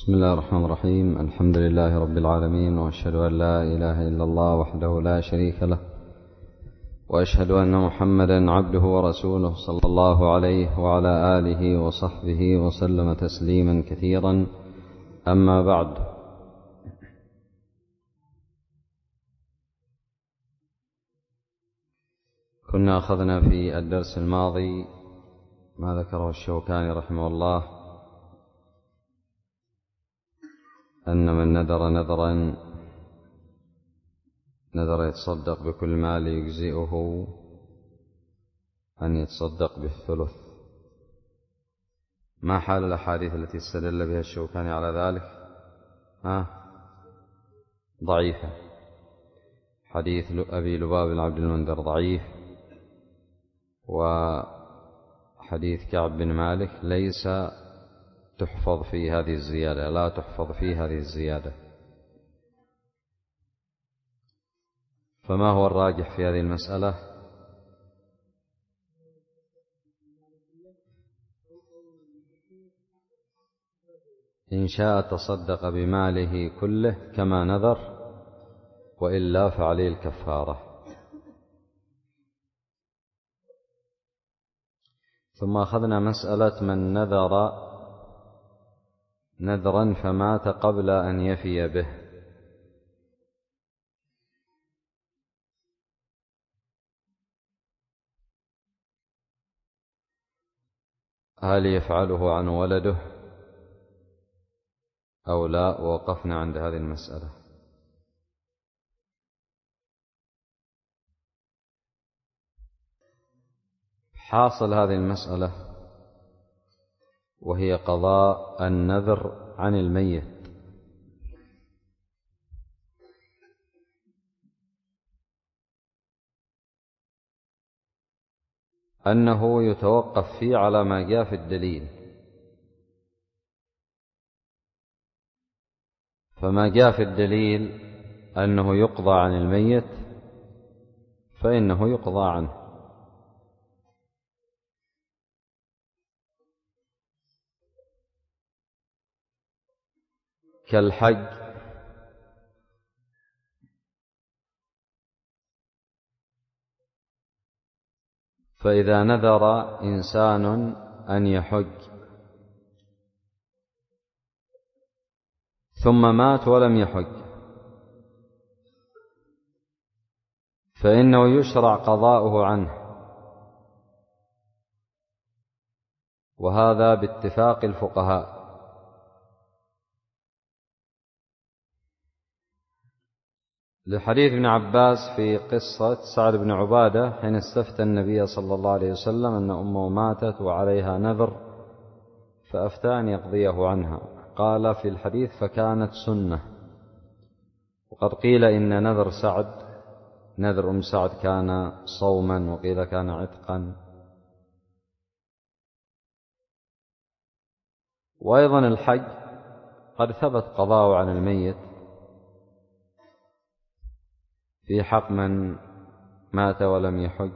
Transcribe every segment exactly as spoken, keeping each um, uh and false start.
بسم الله الرحمن الرحيم. الحمد لله رب العالمين، وأشهد أن لا إله إلا الله وحده لا شريك له، وأشهد أن محمدا عبده ورسوله صلى الله عليه وعلى آله وصحبه وسلم تسليما كثيرا. أما بعد، كنا أخذنا في الدرس الماضي ما ذكره الشوكاني رحمه الله، أن من نذر نذرا نذر يتصدق بكل مال يجزئه أن يتصدق بالثلث. ما حال الأحاديث التي استدل بها الشوكاني على ذلك؟ ها؟ ضعيفة. حديث أبي لباب بن عبد المنذر ضعيف، وحديث كعب بن مالك ليس تحفظ في هذه الزيادة، لا تحفظ في هذه الزيادة. فما هو الراجح في هذه المسألة؟ إن شاء تصدق بماله كله كما نذر، وإلا فعليه الكفارة. ثم أخذنا مسألة من نذر نذرا فمات قبل أن يفي به. هل يفعله عن ولده أو لا؟ ووقفنا عند هذه المسألة. حاصل هذه المسألة وهي قضاء النذر عن الميت، أنه يتوقف فيه على ما جاء في الدليل. فما جاء في الدليل أنه يقضى عن الميت فإنه يقضى عنه، كالحج. فإذا نذر إنسان أن يحج ثم مات ولم يحج، فإنه يشرع قضاؤه عنه، وهذا باتفاق الفقهاء. لحديث ابن عباس في قصة سعد بن عبادة حين استفتى النبي صلى الله عليه وسلم أن أمه ماتت وعليها نذر فأفتى أن يقضيه عنها، قال في الحديث فكانت سنة. وقد قيل إن نذر سعد نذر أم سعد كان صوما، وقيل كان عتقا. وأيضا الحج قد ثبت قضاءه عن الميت في حق من مات ولم يحج.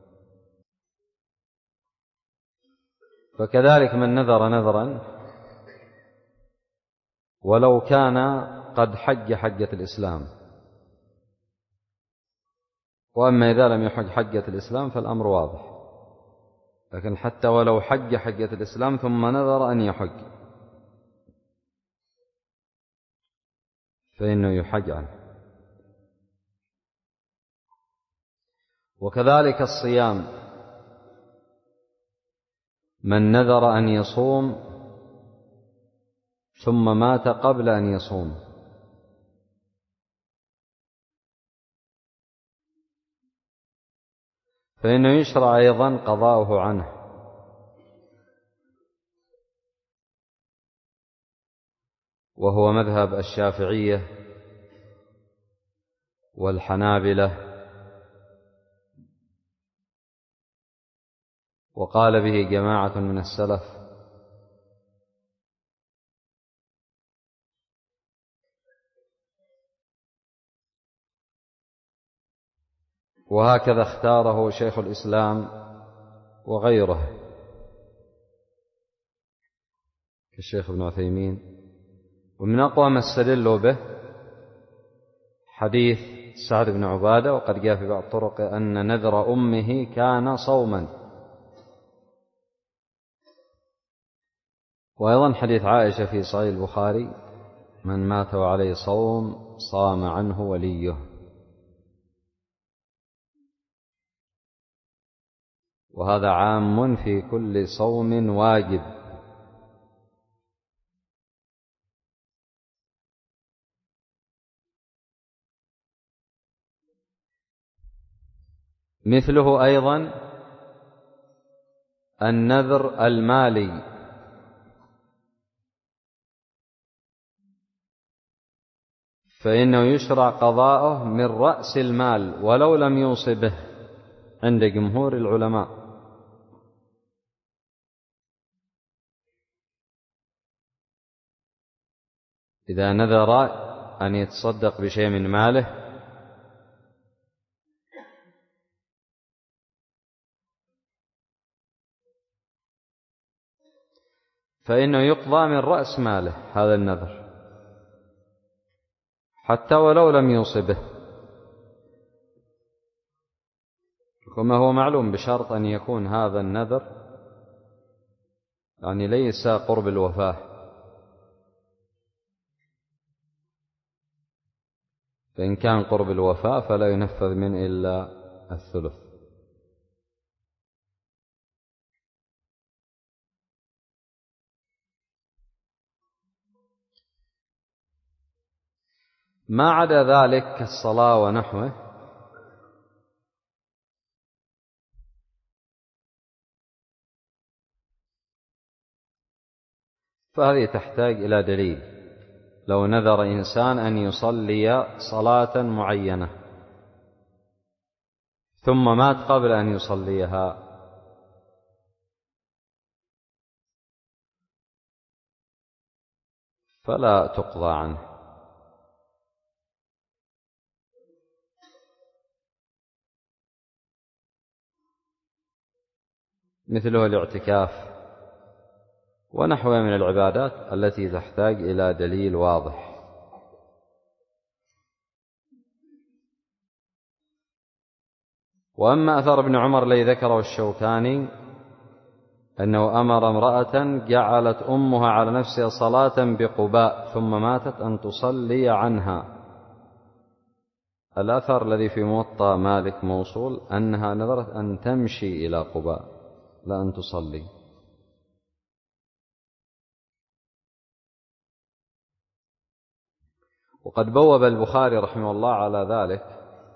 فكذلك من نذر نذرا ولو كان قد حج حجة الإسلام. وأما إذا لم يحج حجة الإسلام فالأمر واضح، لكن حتى ولو حج حجة الإسلام ثم نذر أن يحج فإنه يحج عنه. وكذلك الصيام، من نذر أن يصوم ثم مات قبل أن يصوم فإنه يشرع أيضا قضاؤه عنه، وهو مذهب الشافعية والحنابلة، وقال به جماعة من السلف. وهكذا اختاره شيخ الإسلام وغيره كالشيخ ابن عثيمين ومن أقوى ما استدلوا به حديث سعد بن عبادة، وقد جاء في بعض الطرق أن نذر أمه كان صوما. وأيضا حديث عائشة في صحيح البخاري: من مات وعليه صوم صام عنه وليه. وهذا عام في كل صوم واجب. مثله أيضا النذر المالي، فإنه يشرع قضاؤه من رأس المال ولو لم يوص به عند جمهور العلماء. إذا نذر أن يتصدق بشيء من ماله فإنه يقضى من رأس ماله هذا النذر حتى ولو لم يوص به، كما هو معلوم بشرط أن يكون هذا النذر يعني ليس قرب الوفاة، فإن كان قرب الوفاة فلا ينفذ منه إلا الثلث. ما عدا ذلك كالصلاة ونحوه فهذه تحتاج إلى دليل. لو نذر إنسان أن يصلي صلاة معينة ثم مات قبل أن يصليها فلا تقضى عنه. مثله الاعتكاف ونحوها من العبادات التي تحتاج إلى دليل واضح. وأما أثر ابن عمر الذي ذكره الشوكاني أنه أمر امرأة جعلت أمها على نفسها صلاة بقباء ثم ماتت أن تصلي عنها، الأثر الذي في موطأ مالك موصول أنها نذرت أن تمشي إلى قباء لا أن تصلي. وقد بوب البخاري رحمه الله على ذلك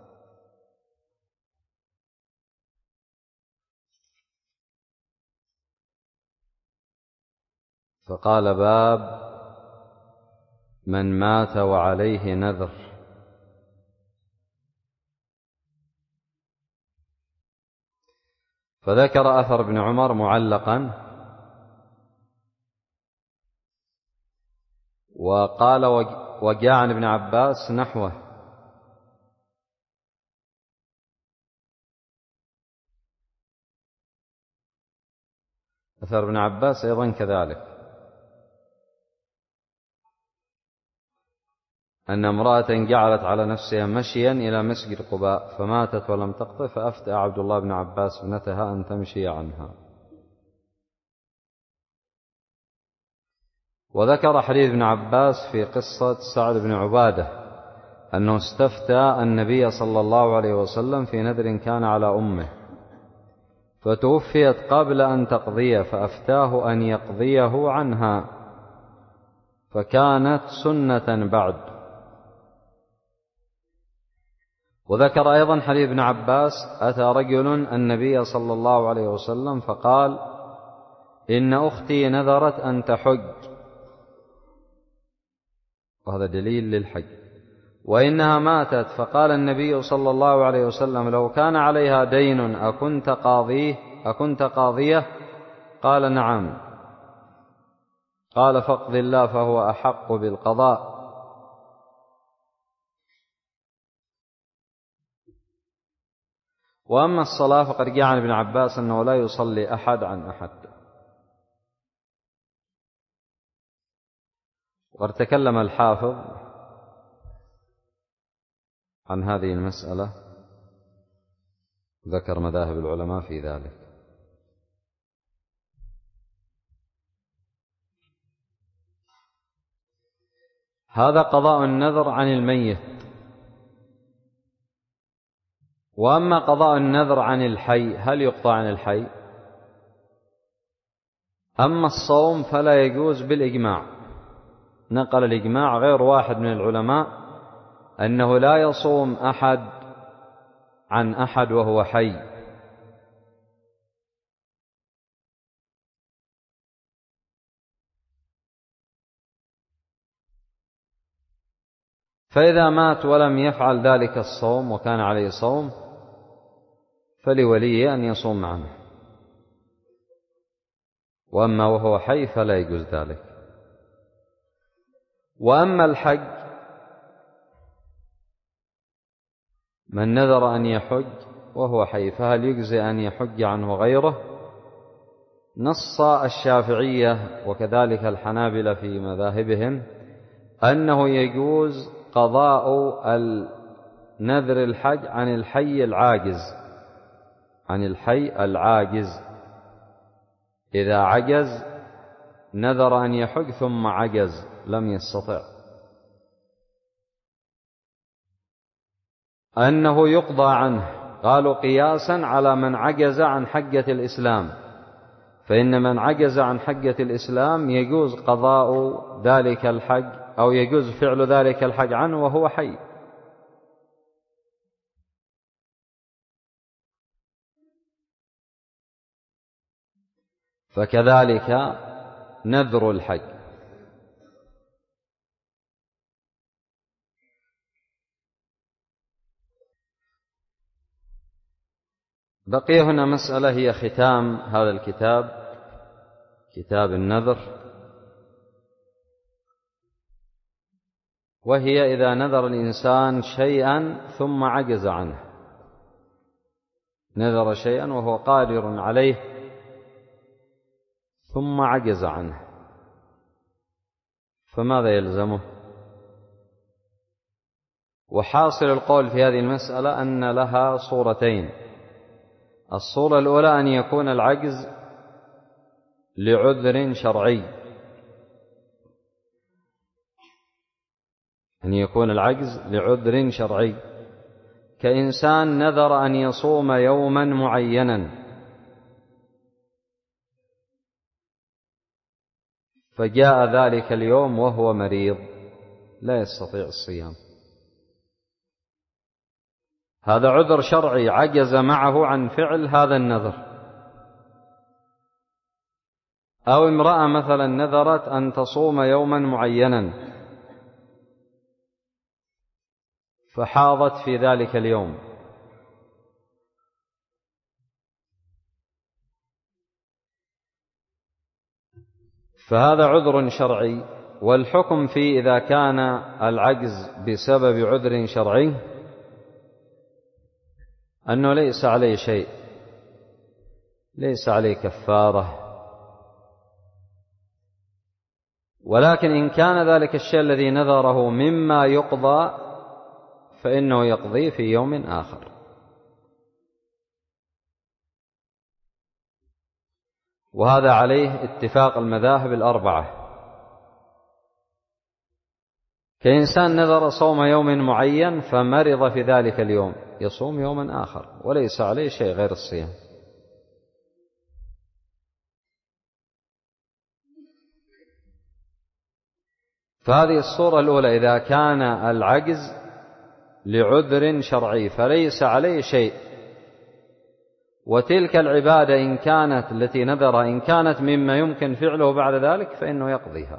فقال: باب من مات وعليه نذر. فذكر أثر ابن عمر معلقا، وقال وجاء عن ابن عباس نحوه. أثر ابن عباس أيضا كذلك أن امرأة جعلت على نفسها مشيا إلى مسجد قباء فماتت ولم تقض، فأفتى عبد الله بن عباس ابنتها أن تمشي عنها. وذكر حديث ابن عباس في قصة سعد بن عبادة أنه استفتى النبي صلى الله عليه وسلم في نذر كان على أمه فتوفيت قبل أن تقضيه فأفتاه أن يقضيه عنها فكانت سنة بعد. وذكر أيضا حديث ابن عباس: أتى رجل النبي صلى الله عليه وسلم فقال: إن أختي نذرت أن تحج، وهذا دليل للحج، وإنها ماتت، فقال النبي صلى الله عليه وسلم: لو كان عليها دين أكنت قاضيه أكنت قاضيه؟ قال: نعم. قال: فاقض الله فهو أحق بالقضاء. وأما الصلاة فقد جاء عن ابن عباس أنه لا يصلي أحد عن أحد. وقد تكلم الحافظ عن هذه المسألة، ذكر مذاهب العلماء في ذلك. هذا قضاء النذر عن الميت. وأما قضاء النذر عن الحي، هل يقضى عن الحي؟ أما الصوم فلا يجوز بالإجماع، نقل الإجماع غير واحد من العلماء أنه لا يصوم أحد عن أحد وهو حي. فإذا مات ولم يفعل ذلك الصوم وكان عليه صوم فلوليه أن يصوم عنه، وأما وهو حي فلا يجوز ذلك. وأما الحج، من نذر أن يحج وهو حي فهل يجزي أن يحج عنه غيره؟ نص الشافعية وكذلك الحنابلة في مذاهبهم أنه يجوز قضاء النذر الحج عن الحي العاجز، عن الحي العاجز إذا عجز نذر أن يحج ثم عجز لم يستطع، أنه يقضى عنه. قالوا قياسا على من عجز عن حجة الإسلام، فإن من عجز عن حجة الإسلام يجوز قضاء ذلك الحج أو يجوز فعل ذلك الحج عنه وهو حي. فكذلك نذر الحج. بقي هنا مسألة هي ختام هذا الكتاب، كتاب النذر، وهي إذا نذر الإنسان شيئا ثم عجز عنه، نذر شيئا وهو قادر عليه ثم عجز عنه، فماذا يلزمه؟ وحاصل القول في هذه المسألة أن لها صورتين. الصورة الأولى أن يكون العجز لعذر شرعي، أن يكون العجز لعذر شرعي، كإنسان نذر أن يصوم يوما معينا فجاء ذلك اليوم وهو مريض لا يستطيع الصيام، هذا عذر شرعي عجز معه عن فعل هذا النذر. أو امرأة مثلا نذرت أن تصوم يوما معينا فحاضت في ذلك اليوم، فهذا عذر شرعي. والحكم فيه إذا كان العجز بسبب عذر شرعي أنه ليس عليه شيء، ليس عليه كفارة، ولكن إن كان ذلك الشيء الذي نذره مما يقضى فإنه يقضي في يوم آخر. وهذا عليه اتفاق المذاهب الأربعة. كإنسان نذر صوم يوم معين فمرض في ذلك اليوم يصوم يوما آخر وليس عليه شيء غير الصيام. فهذه الصورة الأولى إذا كان العجز لعذر شرعي فليس عليه شيء، وتلك العبادة إن كانت التي نذر إن كانت مما يمكن فعله بعد ذلك فإنه يقضيها.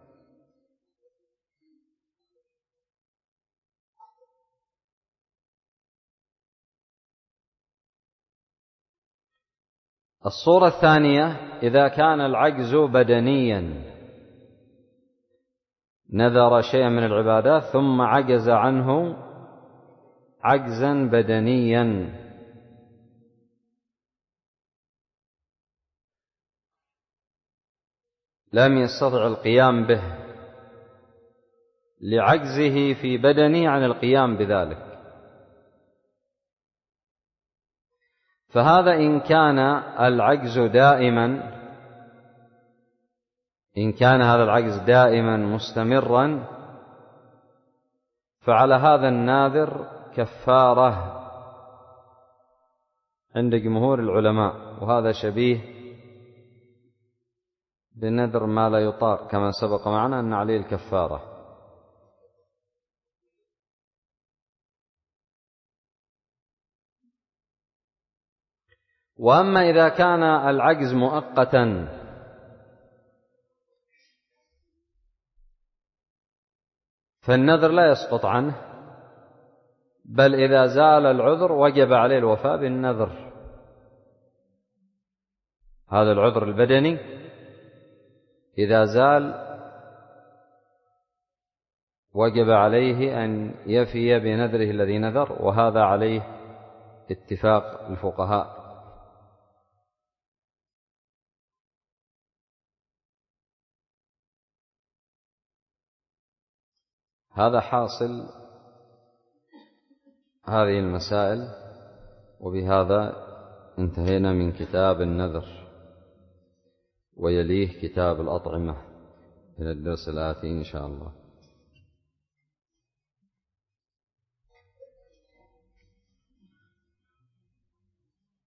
الصورة الثانية إذا كان العجز بدنيا، نذر شيئا من العبادات ثم عجز عنه عجزا بدنيا، لم يستطع القيام به لعجزه في بدنه عن القيام بذلك. فهذا إن كان العجز دائما إن كان هذا العجز دائما مستمرا فعلى هذا الناذر كفارة عند جمهور العلماء، وهذا شبيه بالنذر ما لا يطاق كما سبق معنا أن عليه الكفارة. وأما إذا كان العجز مؤقتا فالنذر لا يسقط عنه، بل إذا زال العذر وجب عليه الوفاء بالنذر. هذا العذر البدني إذا زال وجب عليه أن يفي بنذره الذي نذر، وهذا عليه اتفاق الفقهاء. هذا حاصل هذه المسائل، وبهذا انتهينا من كتاب النذر، ويليه كتاب الأطعمة من الدرس الآتي إن شاء الله.